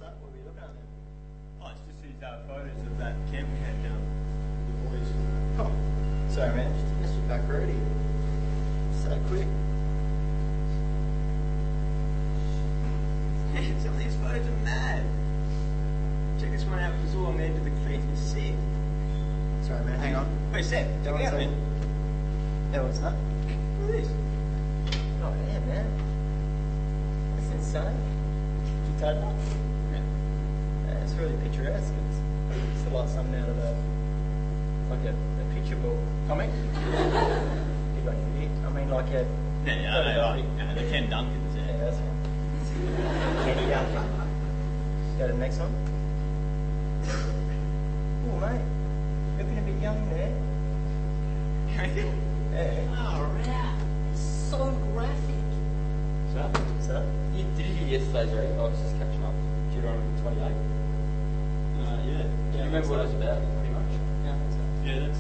that? What were you looking at then? Oh, it's just these photos of that camp we had down with the boys. Oh, sorry man, just missed you back already. So quick. Some of these photos are mad. Check this one out, it's all on the edge of the cliff. It's sick. Sorry man, hang on. Wait, Seth, check it out, man. No, it's not. Look at this. Oh yeah, man. That's insane. Did you type that? Yeah, it's really picturesque. It's like something out of like a picture book comic. Big like it. I mean, like a. Yeah, the Ken Duncans. Yeah, that's it. Kenny Duncan. Go to the next one. Oh, mate. Looking a bit young there. Yeah. Oh, right. It's so graphic. So? Did you hear yesterday's reading? I was just catching up. Deuteronomy 28. Yeah. Do you remember what it was about, pretty much? Yeah, that's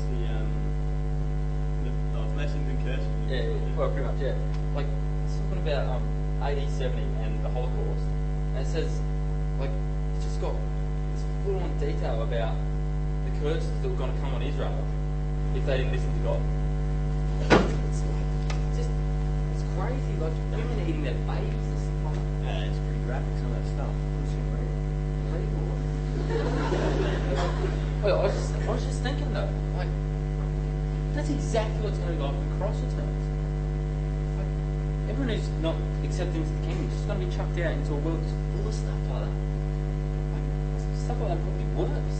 the blessings and curses. Yeah, well, pretty much, yeah. Like, it's talking about AD 70 and the Holocaust. And it says, like, it's just got this full-on detail about the curses that were going to come on Israel if they didn't listen to God. It's crazy. Like, women eating their babies and stuff like that. Yeah, it's pretty graphic, some of that stuff. Well, I was just thinking though, like, that's exactly what's going to go off when cross returns. Like, everyone who's not accepted into the kingdom is just going to be chucked out into a world that's full of stuff like that. Like, stuff like that would be worse.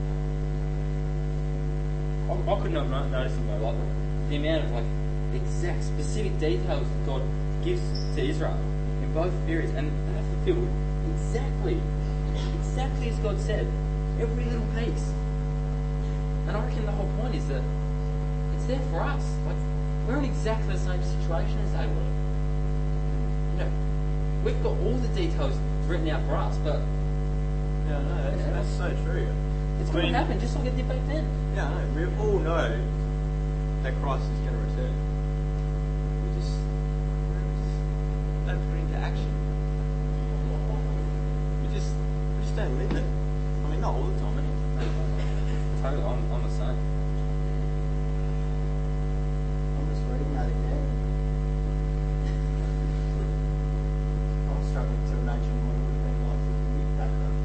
I could not notice them though, like the amount of like exact specific details that God gives to Israel in both periods, and they have fulfilled exactly as God said, every little piece. And I reckon the whole point is that it's there for us. Like, we're in exactly the same situation as they were. You know, we've got all the details written out for us, but Yeah, no, that's so true. it's going to happen just like it did back then. Yeah, I know. We all know that Christ is going to return. We just don't put it into action. We just don't live it. I mean, not all the time, anyway. Totally, I'm the same. I'm just reading that again. I'm struggling to imagine what it would have been like if we lived back then.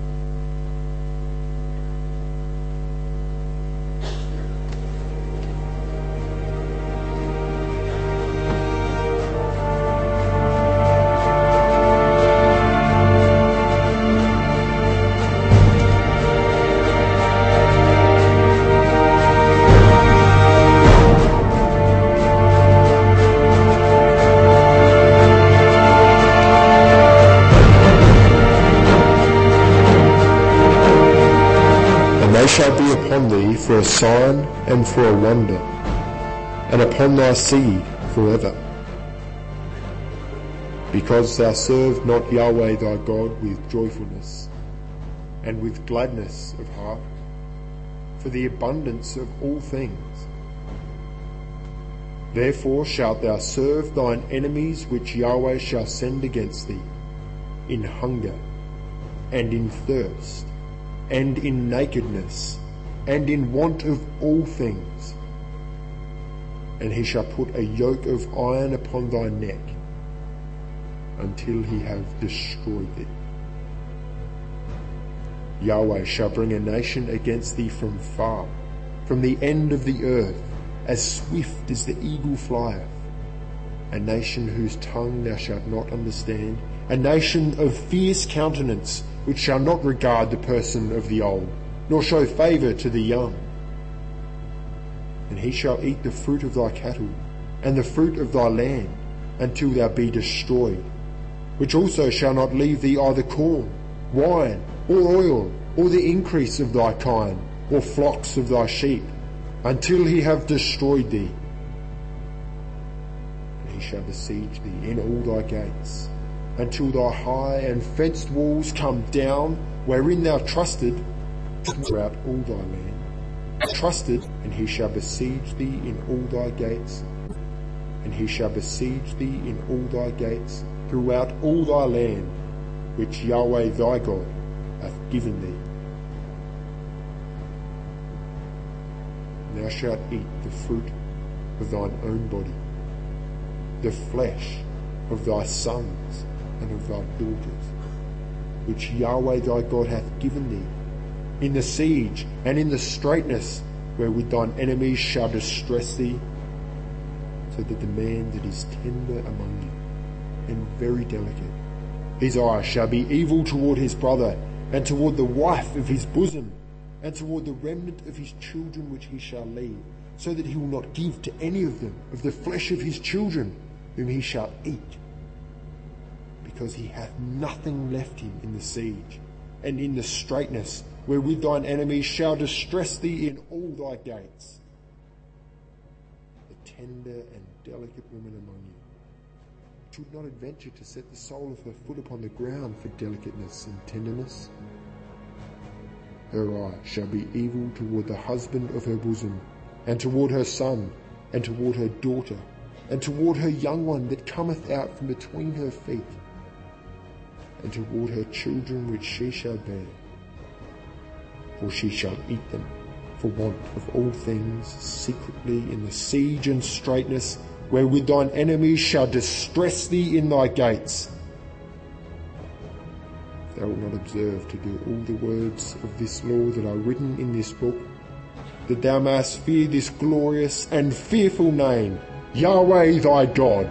Shall be upon thee for a sign and for a wonder, and upon thy seed forever. Because thou served not Yahweh thy God with joyfulness, and with gladness of heart, for the abundance of all things. Therefore shalt thou serve thine enemies which Yahweh shall send against thee, in hunger, and in thirst, and in nakedness, and in want of all things. And he shall put a yoke of iron upon thy neck, until he have destroyed thee. Yahweh shall bring a nation against thee from far, from the end of the earth, as swift as the eagle flieth. A nation whose tongue thou shalt not understand, a nation of fierce countenance, which shall not regard the person of the old, nor show favour to the young. And he shall eat the fruit of thy cattle, and the fruit of thy land, until thou be destroyed, which also shall not leave thee either corn, wine, or oil, or the increase of thy kine, or flocks of thy sheep, until he have destroyed thee. And he shall besiege thee in all thy gates, until thy high and fenced walls come down, wherein thou trusted, throughout all thy land. Trusted, and he shall besiege thee in all thy gates, and he shall besiege thee in all thy gates, throughout all thy land, which Yahweh thy God hath given thee. Thou shalt eat the fruit of thine own body, the flesh of thy sons and of thy daughters, which Yahweh thy God hath given thee, in the siege and in the straitness wherewith thine enemies shall distress thee, so that the man that is tender among you and very delicate, his eye shall be evil toward his brother, and toward the wife of his bosom, and toward the remnant of his children which he shall leave, so that he will not give to any of them of the flesh of his children whom he shall eat, because he hath nothing left him in the siege, and in the straitness wherewith thine enemies shall distress thee in all thy gates. The tender and delicate women among you, which would not adventure to set the sole of her foot upon the ground for delicateness and tenderness. Her eye shall be evil toward the husband of her bosom, and toward her son, and toward her daughter, and toward her young one that cometh out from between her feet, and toward her children which she shall bear. For she shall eat them for want of all things secretly in the siege and straitness wherewith thine enemies shall distress thee in thy gates. If thou wilt not observe to do all the words of this law that are written in this book, that thou mayest fear this glorious and fearful name, Yahweh thy God.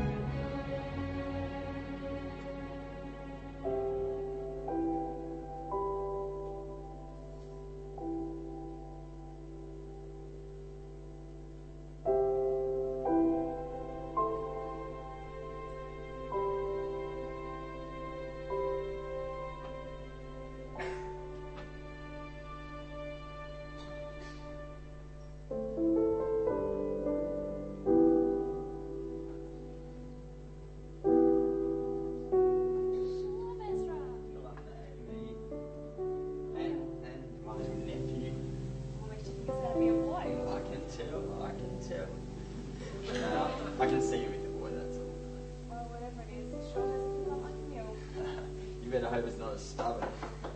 I can see you with the boy, that's all. Well, whatever it is, it sure doesn't feel like a meal. You better hope it's not as stubborn.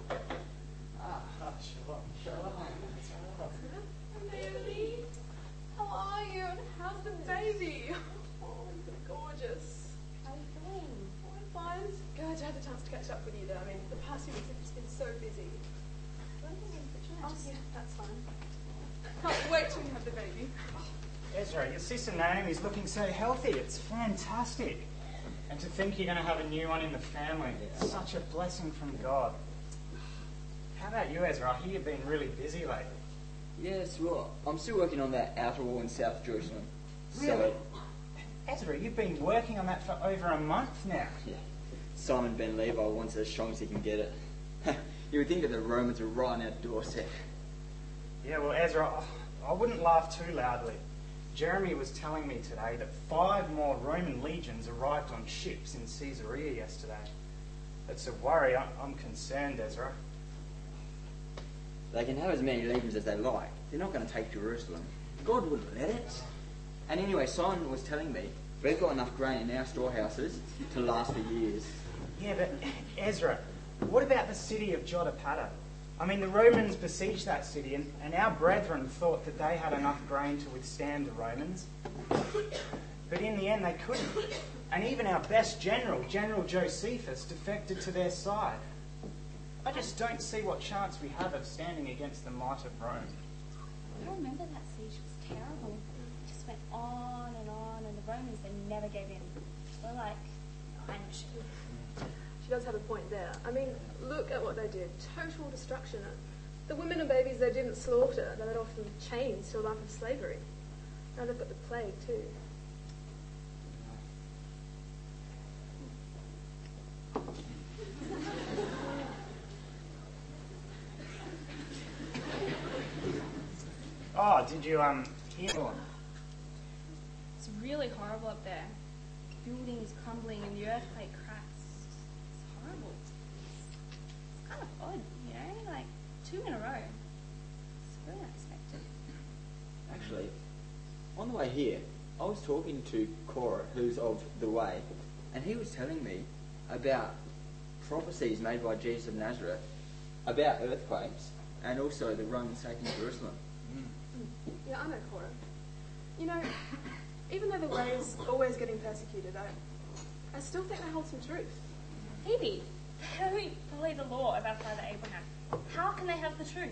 Naomi, how are you? And how's the baby? Oh, gorgeous. How are you feeling? Oh, I'm fine. Glad to have the chance to catch up with you, though. I mean, the past few weeks have just been so busy. Oh, yeah, that's fine. Can't wait till you have the baby. Ezra, your sister Naomi's looking so healthy. It's fantastic. And to think you're going to have a new one in the family. It's such a blessing from God. How about you, Ezra? I hear you've been really busy lately. Yes, well, I'm still working on that outer wall in South Jerusalem. Really? Ezra, you've been working on that for over a month now. Yeah. Simon Ben Levi wants it as strong as he can get it. You would think that the Romans are right on our doorstep. Yeah, well, Ezra, I wouldn't laugh too loudly. Jeremy was telling me today that 5 more Roman legions arrived on ships in Caesarea yesterday. It's a worry. I'm concerned, Ezra. They can have as many legions as they like. They're not going to take Jerusalem. God wouldn't let it. And anyway, Simon was telling me we've got enough grain in our storehouses to last for years. Yeah, but Ezra, what about the city of Jotapata? I mean, the Romans besieged that city, and our brethren thought that they had enough grain to withstand the Romans. But in the end, they couldn't. And even our best general, General Josephus, defected to their side. I just don't see what chance we have of standing against the might of Rome. I remember that siege was terrible. It just went on, and the Romans, they never gave in. They're like, punished. She does have a point there. I mean, look at what they did. Total destruction. The women and babies they didn't slaughter, they let off in chains to a life of slavery. Now they've got the plague too. Oh, did you hear? It's really horrible up there. Buildings crumbling and the earthquake cracks. It's horrible. It's kind of odd, you know, like 2 in a row. It's really unexpected. Actually, on the way here, I was talking to Cora, who's of the way, and he was telling me about prophecies made by Jesus of Nazareth about earthquakes and also the Romans taking Jerusalem. Yeah, I know, Cora. You know, even though the way is always getting persecuted, I still think they hold some truth. Phoebe, they don't follow the law of our father Abraham. How can they have the truth?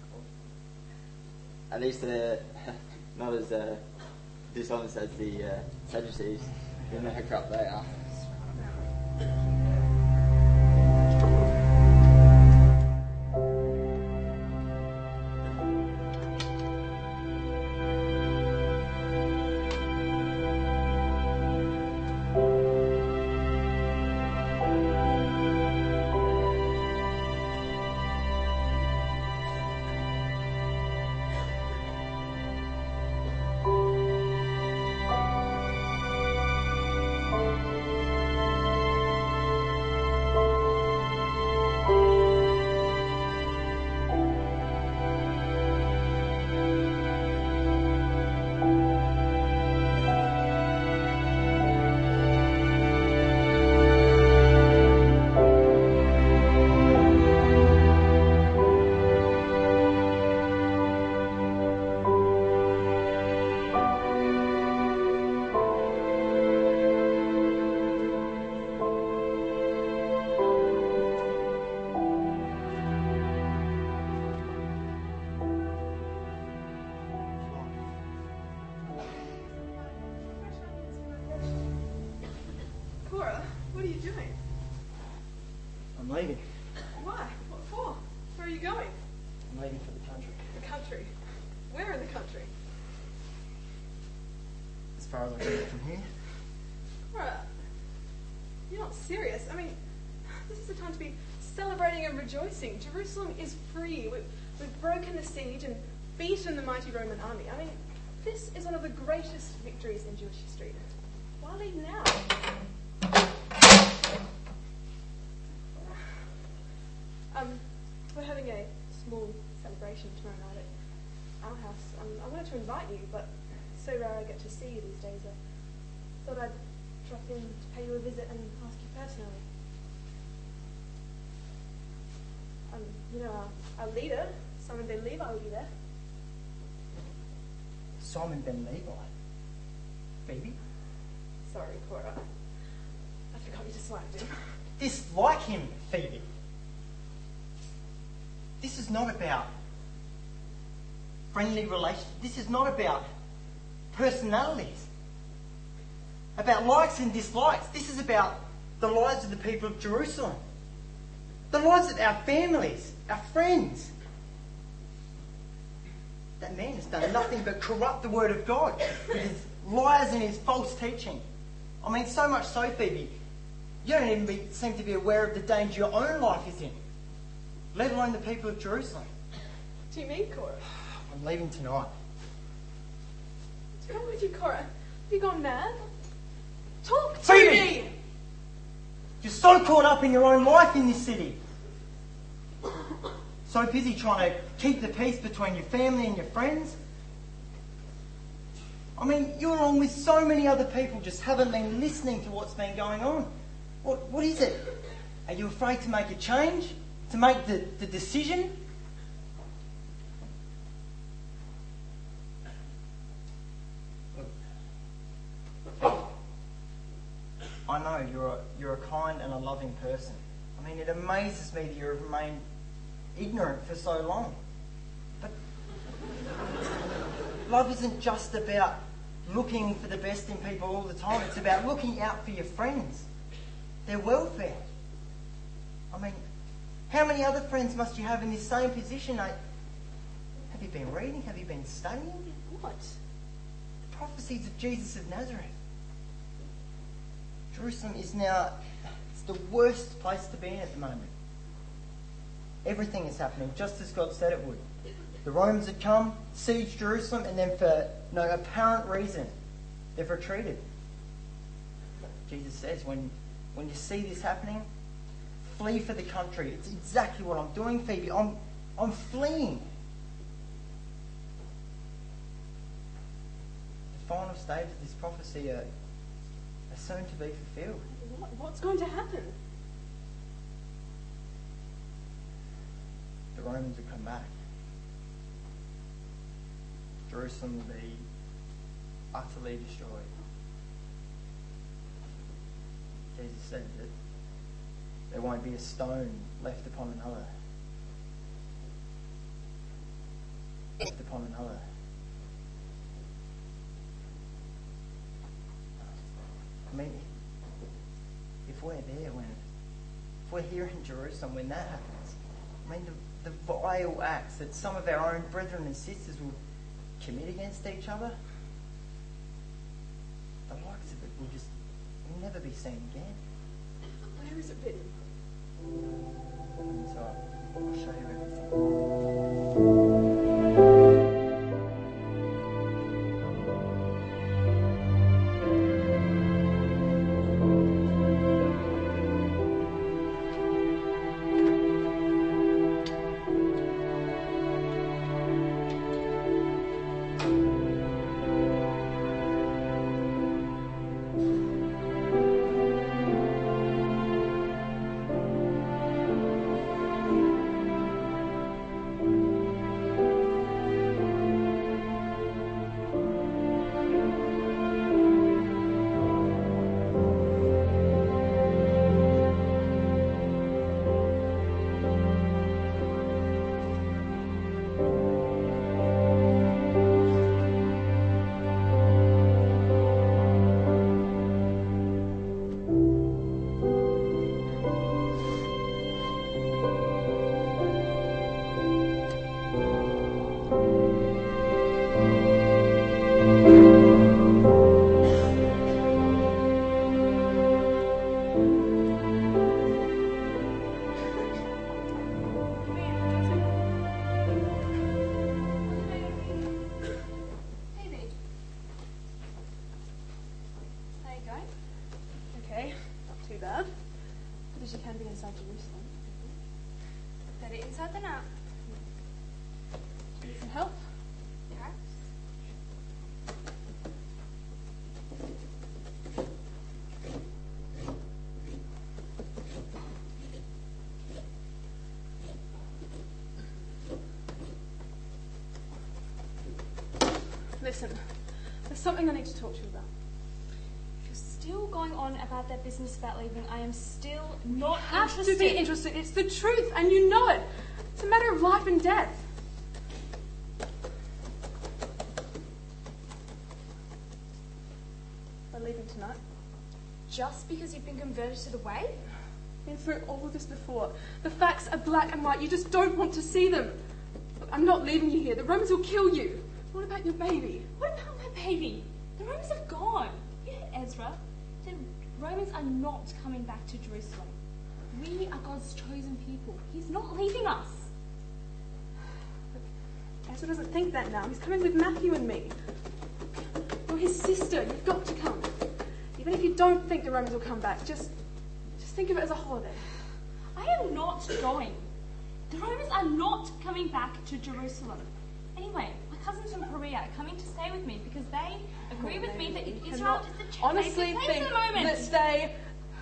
At least they're not as dishonest as the Sadducees. You know how corrupt they are. Cora, what are you doing? I'm leaving. Why? What for? Where are you going? I'm leaving for the country. The country. Where in the country? As far as I can get from here. Cora, you're not serious. I mean, this is the time to be celebrating and rejoicing. Jerusalem is free. We've broken the siege and beaten the mighty Roman army. I mean, this is one of the greatest victories in Jewish history. Why leave now? We're having a small celebration tomorrow night at our house. I wanted to invite you, but it's so rare I get to see you these days. I thought I'd drop in to pay you a visit and ask you personally. You know, our leader, Simon Ben Levi, will be there. Simon Ben Levi. Phoebe? Sorry, Cora. I forgot you disliked him. Dislike him, Phoebe. This is not about friendly relations. This is not about personalities, about likes and dislikes. This is about the lives of the people of Jerusalem, the lives of our families, our friends. That man has done nothing but corrupt the word of God with his lies and his false teaching. I mean, so much so, Phoebe, you don't even seem to be aware of the danger your own life is in, let alone the people of Jerusalem. What do you mean, Cora? I'm leaving tonight. What's wrong with you, Cora? Have you gone mad? Talk to Phoebe! me! You're so caught up in your own life in this city. So busy trying to keep the peace between your family and your friends. I mean, you along with so many other people just haven't been listening to what's been going on. What is it? Are you afraid to make a change? To make the decision? I know you're a kind and a loving person. I mean, it amazes me that you've remained ignorant for so long. But love isn't just about looking for the best in people all the time. It's about looking out for your friends, their welfare. I mean, how many other friends must you have in this same position? Have you been reading? Have you been studying? What? The prophecies of Jesus of Nazareth. Jerusalem is now, it's the worst place to be in at the moment. Everything is happening just as God said it would. The Romans had come, sieged Jerusalem, and then for no apparent reason, they've retreated. Jesus says, when you see this happening, flee for the country. It's exactly what I'm doing, Phoebe. I'm fleeing. The final stage of this prophecy are soon to be fulfilled. What's going to happen? the Romans would come back. Jerusalem will be utterly destroyed. Jesus said that there won't be a stone left upon another. Left upon another. I mean, if we're there if we're here in Jerusalem when that happens, I mean, the vile acts that some of our own brethren and sisters will commit against each other, the likes of it will never be seen again. Where is it written? So I'll show you everything. Because you can be inside Jerusalem. Better inside than out. Need some help? Perhaps. Listen, there's something I need to talk to you about. You're still going on about that business about leaving. I am still not Have interested. to be interested. It's the truth, and you know it. It's a matter of life and death. We're leaving tonight. Just because you've been converted to the way? Been through all of this before. The facts are black and white. You just don't want to see them. Look, I'm not leaving you here. The Romans will kill you. What about your baby? What about my baby? The Romans have gone. You heard Ezra. The Romans are not coming back to Jerusalem. We are God's chosen people. He's not leaving us. Ezra doesn't think that now. He's coming with Matthew and me. You're his sister. You've got to come. Even if you don't think the Romans will come back, just think of it as a holiday. I am not going. The Romans are not coming back to Jerusalem. Anyway, my cousins from Korea are coming to stay with me because they agree with me that Israel is the honestly place think at the moment. that they...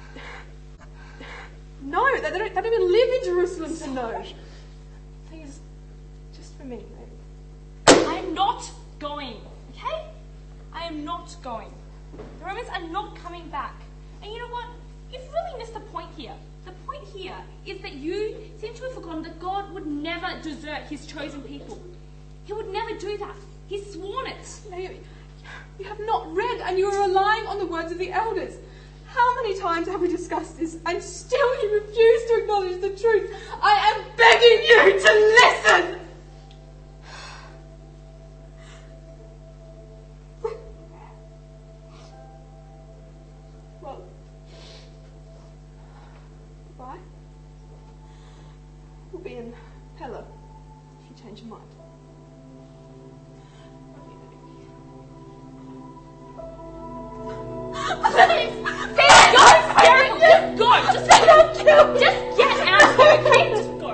No, they don't even live in Jerusalem to know. Please, just for me, maybe. I am not going, okay? I am not going. The Romans are not coming back. And you know what? You've really missed the point here. The point here is that you seem to have forgotten that God would never desert his chosen people. He would never do that. He's sworn it. Naomi, you have not read and you are relying on the words of the elders. How many times have we discussed this and still you refuse to acknowledge the truth? I am begging you to listen! Well, goodbye. We'll be in Pella if you change your mind. Please! Please go! Just go! Just get out of here, okay? Just go.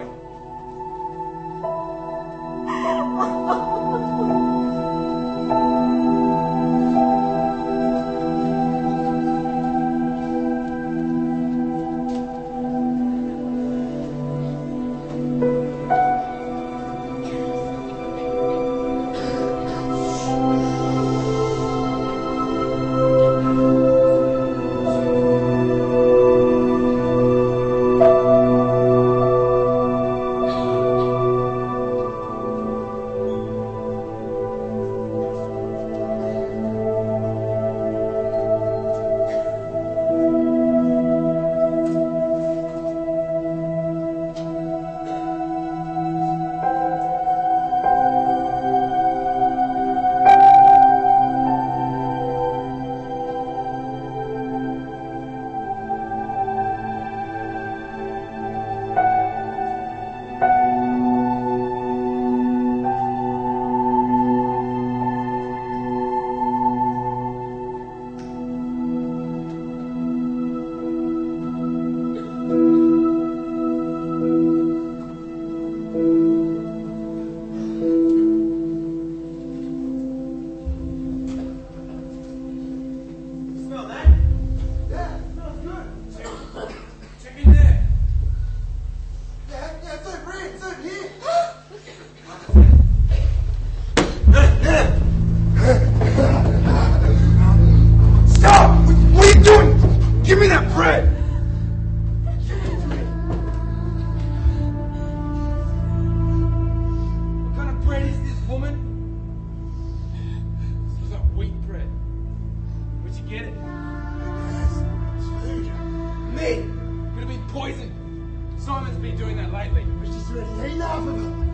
Simon's been doing that lately. It's just really enough of it.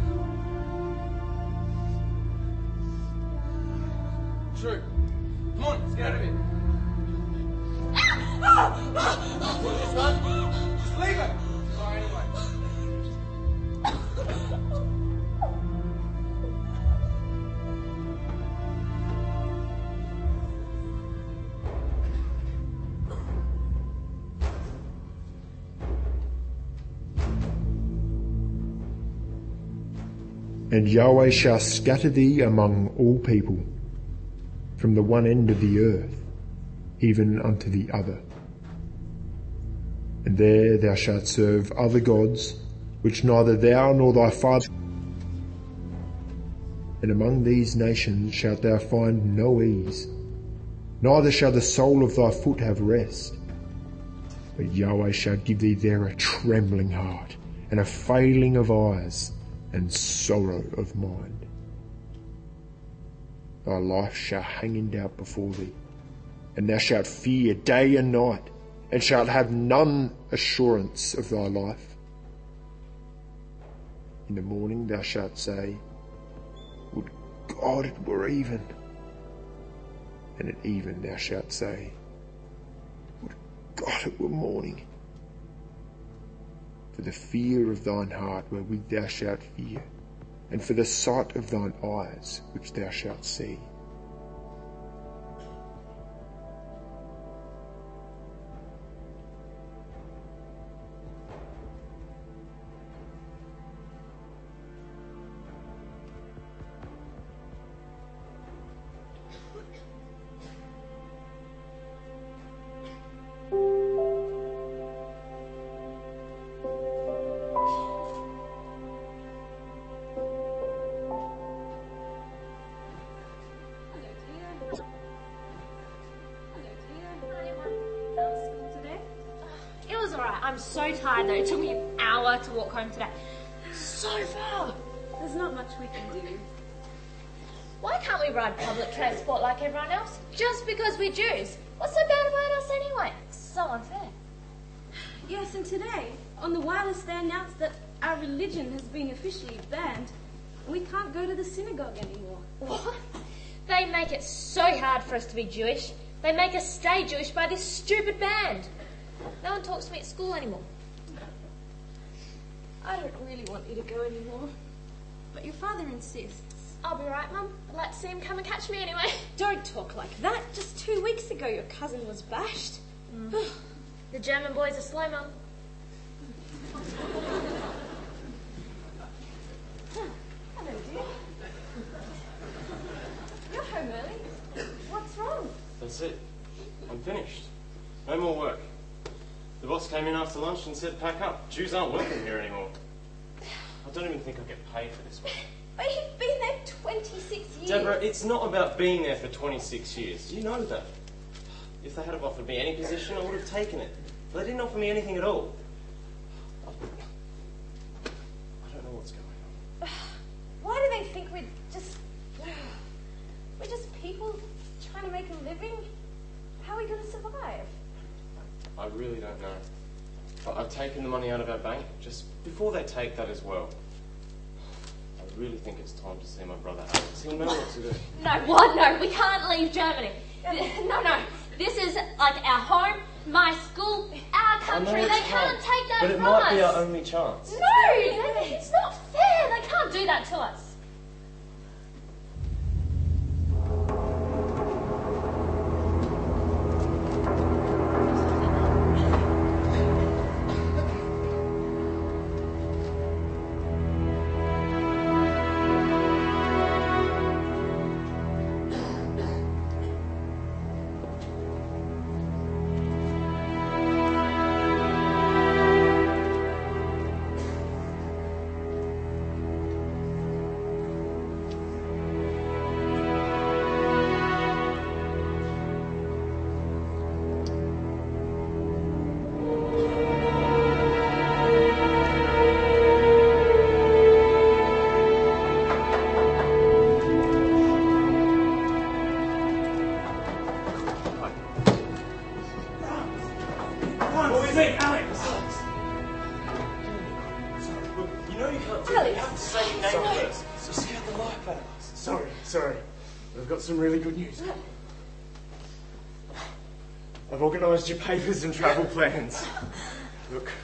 True. Come on, let's get out of here. This one? Just leave it. Oh, anyway. And Yahweh shall scatter thee among all people, from the one end of the earth, even unto the other. And there thou shalt serve other gods, which neither thou nor thy father. And among these nations shalt thou find no ease, neither shall the sole of thy foot have rest. But Yahweh shall give thee there a trembling heart, and a failing of eyes, and sorrow of mind. Thy life shall hang in doubt before thee, and thou shalt fear day and night, and shalt have none assurance of thy life. In the morning thou shalt say, Would God it were even. And at even thou shalt say, Would God it were morning. For the fear of thine heart wherewith thou shalt fear, and for the sight of thine eyes which thou shalt see. I'm so tired though. It took me an hour to walk home today. So far. There's not much we can do. Why can't we ride public transport like everyone else? Just because we're Jews. What's so bad about us anyway? It's so unfair. Yes, and today, on the wireless, they announced that our religion has been officially banned. We can't go to the synagogue anymore. What? They make it so hard for us to be Jewish. They make us stay Jewish by this stupid band. No one talks to me at school anymore. I don't really want you to go anymore, but your father insists. I'll be right, Mum. I'd like to see him come and catch me anyway. Don't talk like that. Just 2 weeks ago your cousin was bashed. The German boys are slow, Mum. Hello, dear. You're home early. What's wrong? That's it. I'm finished. No more work. The boss came in after lunch and said pack up. Jews aren't welcome here anymore. I don't even think I'll get paid for this one. But you've been there 26 years. Deborah, it's not about being there for 26 years. Do you know that? If they had have offered me any position, I would have taken it. But they didn't offer me anything at all. I don't know what's going on. Why do they think we're just people trying to make a living? How are we going to survive? I really don't know. But I've taken the money out of our bank just before they take that as well. I really think it's time to see my brother Alex. He'll know what to do. No, what? No, we can't leave Germany. No. This is like our home, my school, our country. They can't take that from us. But it might be our only chance. No, it's not fair. They can't do that to us. know you can't do Alex. it. You have to say your name first. You scared the life out of us. Sorry. We've got some really good news. I've organised your papers and travel plans. Look,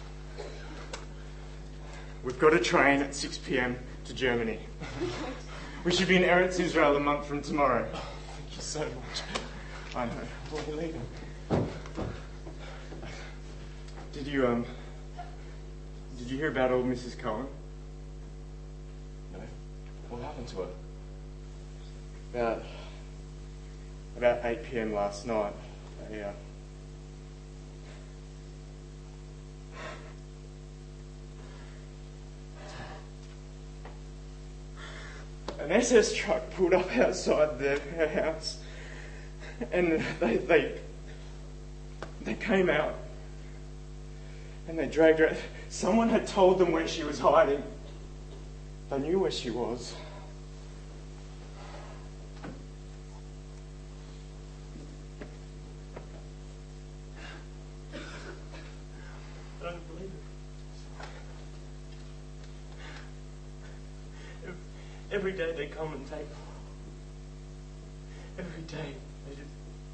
we've got a train at 6 p.m. to Germany. We should be in Eretz Israel a month from tomorrow. Thank you so much. I know. Where are you leaving? Did you hear about old Mrs. Cohen? No. What happened to her? About 8 p.m. last night, an SS truck pulled up outside her house, and they came out and they dragged her. Someone had told them where she was hiding. They knew where she was. I don't believe it. Every day they come and take. Every day they just.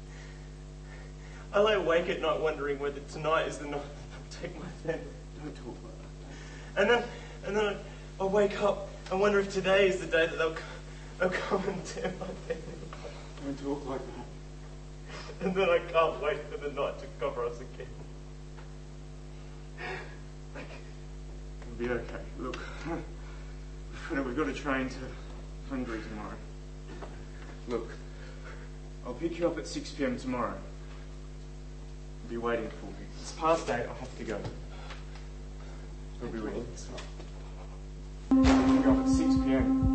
I lay awake at night wondering whether tonight is the night that they'll take my family. Don't talk like that. And then I wake up and wonder if today is the day that they'll come and tear my family apart. Don't talk like that. And then I can't wait for the night to cover us again. It'll be okay. Look, we've got a train to Hungary tomorrow. Look, I'll pick you up at 6 p.m. tomorrow. I'll be waiting for you. It's past 8, I'll have to go. I'll be waiting. I'll pick you up at 6 p.m.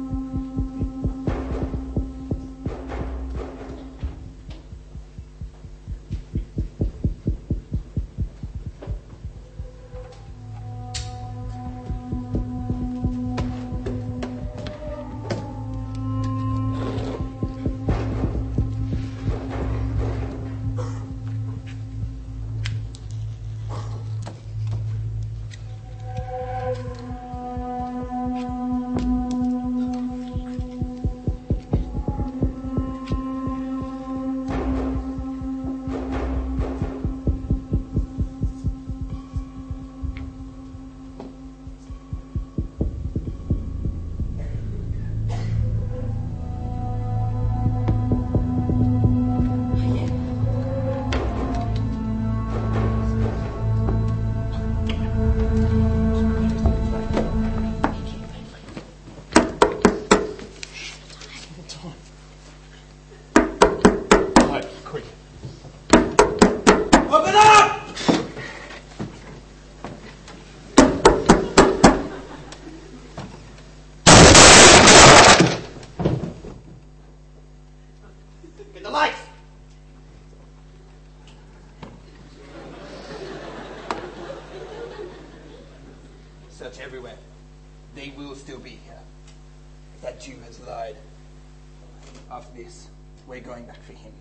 Search everywhere. They will still be here. That Jew has lied. After this, we're going back for him.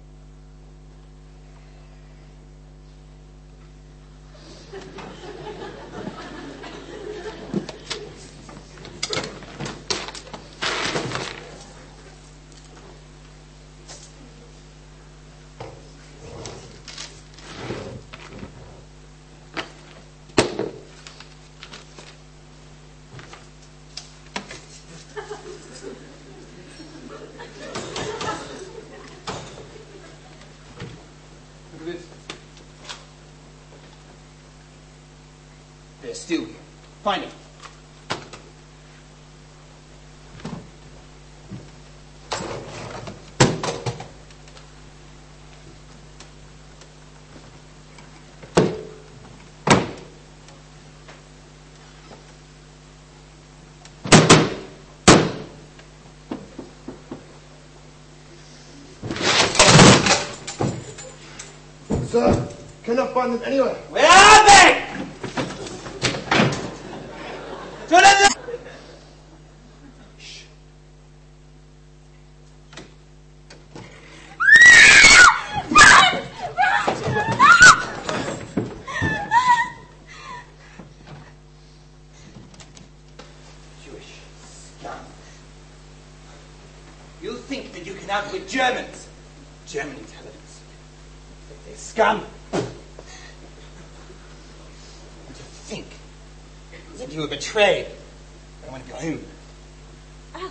They're still here. Find him. Sir, cannot find them anywhere. Where are they? hanging out with Germans. German intelligence. They're scum. What do you think? That you were betrayed. I want to go home. Alex.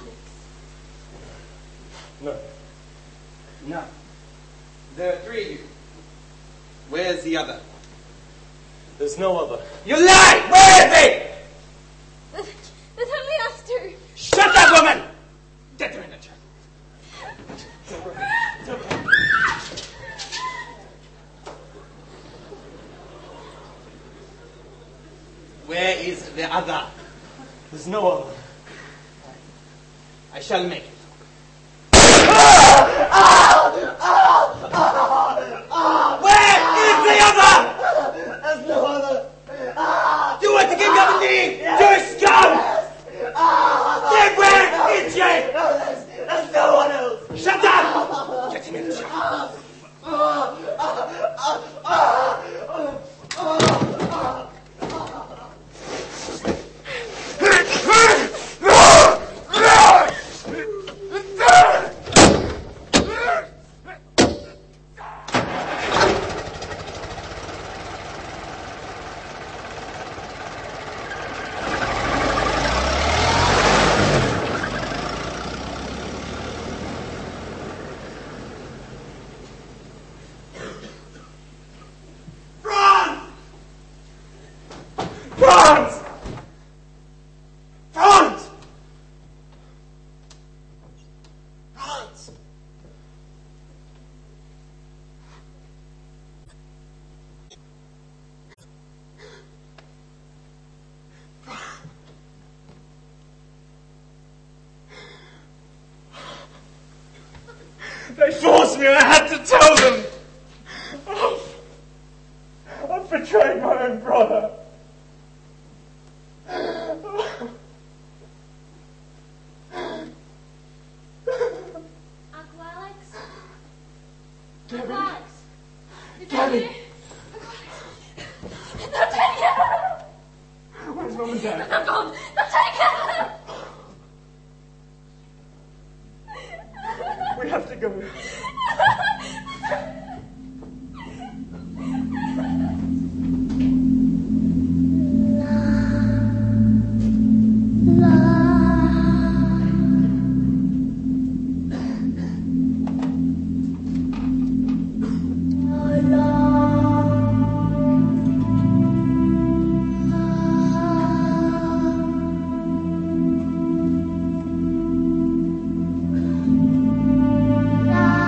No. No. There are 3 of you. Where's the other? There's no other. You lie! Where is he? There's only us 2. Shut up, woman! Get her in the chair. Where is the other? There's no other. I shall make it. Where is the other? There's no other. You want to give up the knee? You scum! Then where is she? There's no one else. Shut up! Get him in the chair. They forced me and I had to tell them. I've betrayed my own brother. Uncle Alex? Gabby. Uncle Alex? Gabby. Not take it! Where's Mum and Dad? They're gone! Not take it! We have to go. La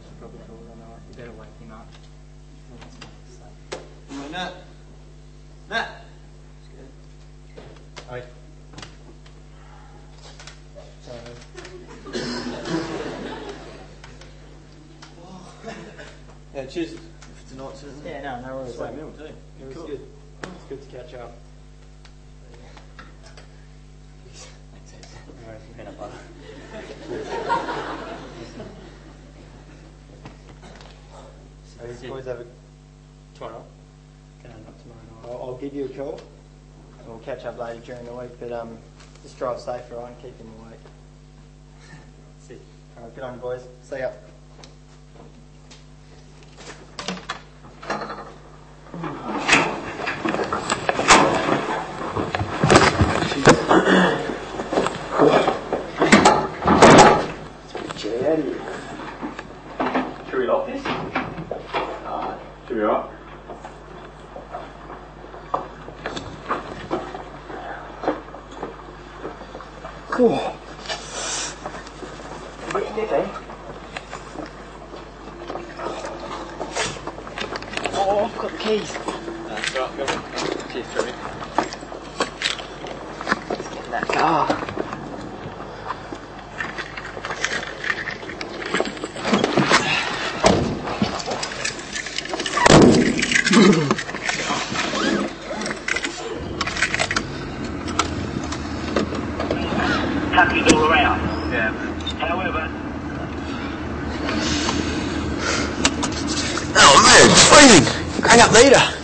She's probably falling on the night. You better wake him up. Hey, Nat. Nat. Oi. Yeah, cheers for tonight, certainly. Yeah, no worries. Sweet meal too. It was Cool. good. It's good to catch up. No worries, peanut butter. So you boys have a tomorrow? No, not tomorrow night. I'll give you a call. And we'll catch up later during the week, but just drive safe, right, and keep him awake. See. All right, good on you, boys. See ya. Should we lock this? Should be alright. Cool. Oh, I've got the keys. That's right, go on. Cheers, Trevor. Let's get in that car. Tucking all around. Yeah. However, Oh man, it's freezing. Crank up the heater.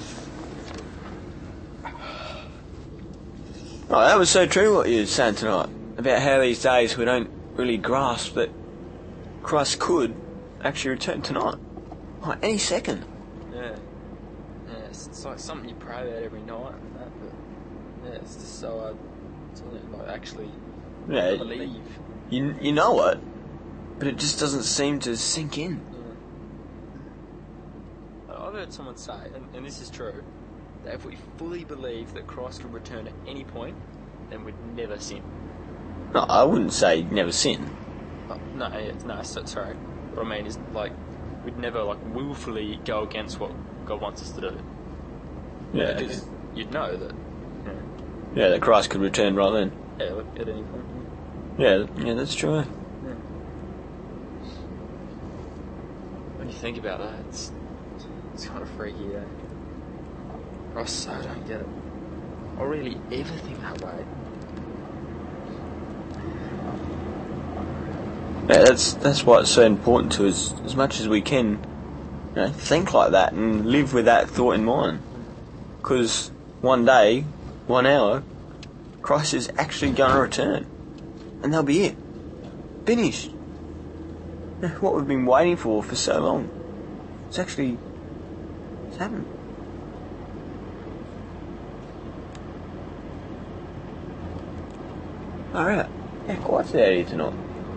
Oh, that was so true what you were saying tonight about how these days we don't really grasp that Christ could actually return tonight. Like any second. Yeah. Yeah, it's like something you pray about every night and that, but yeah, it's just so hard to like actually Yeah, believe. you know it, but it just doesn't seem to sink in. I've heard someone say, and this is true, that if we fully believe that Christ could return at any point, then we'd never sin. No, I wouldn't say never sin. Sorry. What I mean is, like, we'd never, like, willfully go against what God wants us to do. Yeah. Because you'd know that, Yeah, that Christ could return right then. yeah, look, at any point. Yeah, that's true. When you think about that, it's kind of freaky, eh? I so don't get it. I really ever think that way. Yeah, that's why it's so important to us, as much as we can, think like that and live with that thought in mind. Because one day, 1 hour, Christ is actually going to return. And that'll be it. Finished. What we've been waiting for so long. It's happened. Alright. Yeah, quiet's out here tonight.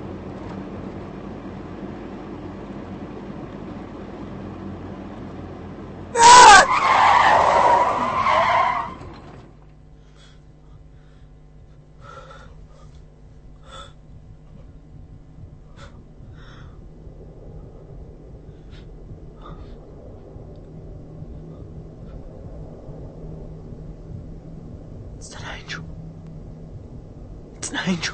It's an angel. It's an angel.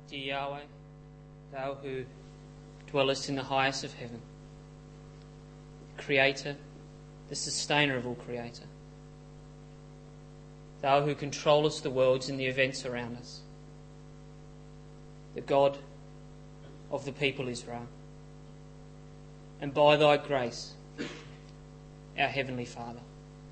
Dear Yahweh, thou who dwellest in the highest of heaven, Creator, the sustainer of all creator, thou who controllest the worlds and the events around us, the God of the people Israel, and by thy grace, our Heavenly Father,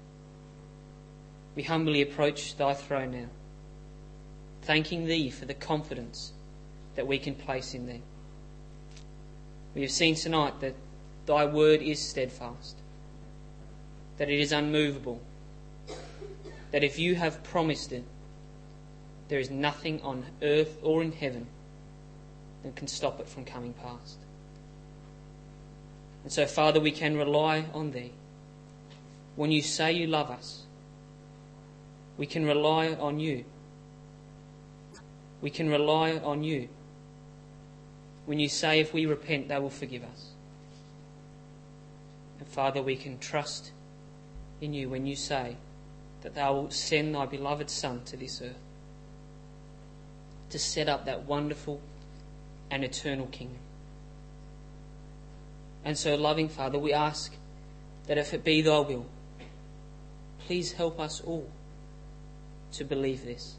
we humbly approach thy throne now, thanking thee for the confidence that we can place in thee. We have seen tonight that thy word is steadfast, that it is unmovable, that if you have promised it, there is nothing on earth or in heaven that can stop it from coming past. And so, Father, we can rely on thee. When you say you love us, we can rely on you. We can rely on you. When you say if we repent, thou will forgive us. And Father, we can trust in you when you say that thou wilt send thy beloved Son to this earth to set up that wonderful and eternal kingdom. And so, loving Father, we ask that if it be thy will, please help us all to believe this.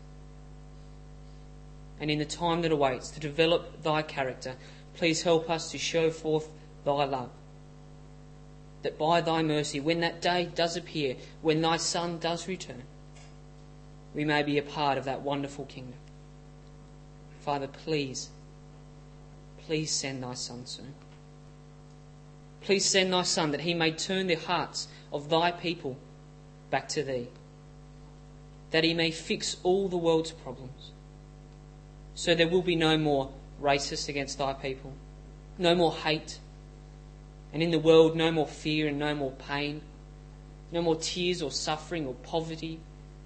And in the time that awaits, to develop thy character, please help us to show forth thy love. That by thy mercy, when that day does appear, when thy Son does return, we may be a part of that wonderful kingdom. Father, please send thy Son soon. Please send thy Son that he may turn the hearts of thy people back to thee. That he may fix all the world's problems. So there will be no more racists against thy people, no more hate, and in the world no more fear and no more pain, no more tears or suffering or poverty.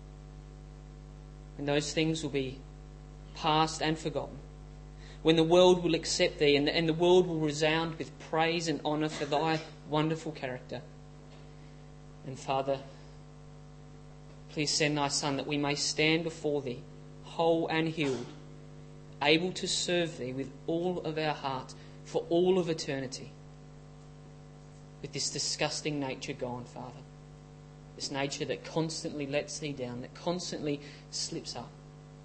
And those things will be past and forgotten. When the world will accept thee and the world will resound with praise and honour for thy wonderful character. And Father, please send thy Son that we may stand before thee, whole and healed, able to serve thee with all of our heart for all of eternity. With this disgusting nature gone, Father. This nature that constantly lets thee down, that constantly slips up.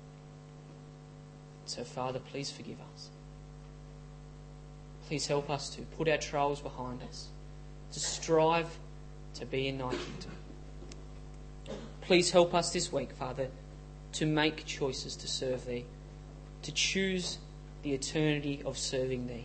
So, Father, please forgive us. Please help us to put our trials behind us, to strive to be in thy kingdom. Please help us this week, Father, to make choices to serve thee, to choose the eternity of serving thee.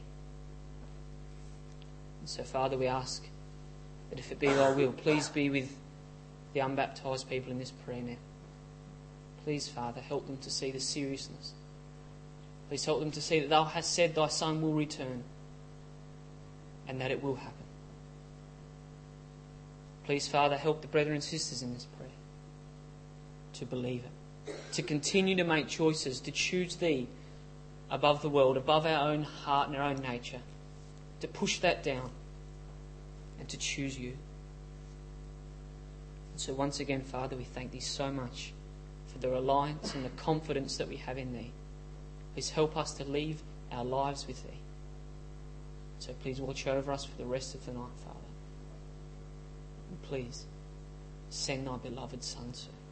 And so, Father, we ask that if it be thy will, please be with the unbaptised people in this prayer now. Please, Father, help them to see the seriousness. Please help them to see that thou hast said thy Son will return and that it will happen. Please, Father, help the brethren and sisters in this prayer to believe it, to continue to make choices, to choose thee above the world, above our own heart and our own nature, to push that down and to choose you. And so once again, Father, we thank thee so much for the reliance and the confidence that we have in thee. Please help us to leave our lives with thee. So please watch over us for the rest of the night, Father. And please send thy beloved Son soon.